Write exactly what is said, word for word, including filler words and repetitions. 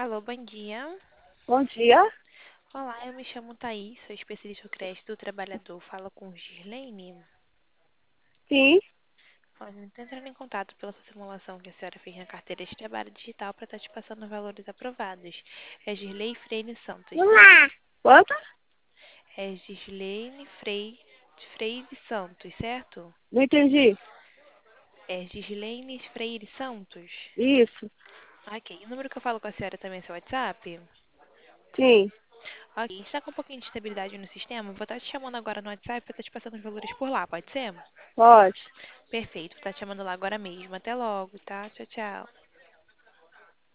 Alô, bom dia. Bom dia. Olá, eu me chamo Thaís, sou especialista do crédito do trabalhador. Fala com Gislaine. Sim, Olha, estou entrando em contato pela sua simulação que a senhora fez na carteira de trabalho digital para estar te passando valores aprovados. É Gisley Freire Santos, certo? quanto? É Gislaine Freire, Freire Santos, certo? Não entendi. É Gislaine Freire Santos? Isso, Ok, o número que eu falo com a senhora também é seu WhatsApp? sim, Ok, está com um pouquinho de estabilidade no sistema? Vou estar te chamando agora no WhatsApp para estar te passando os valores por lá, pode ser? pode. Perfeito, tá te chamando lá agora mesmo. Até logo, tá? Tchau, tchau.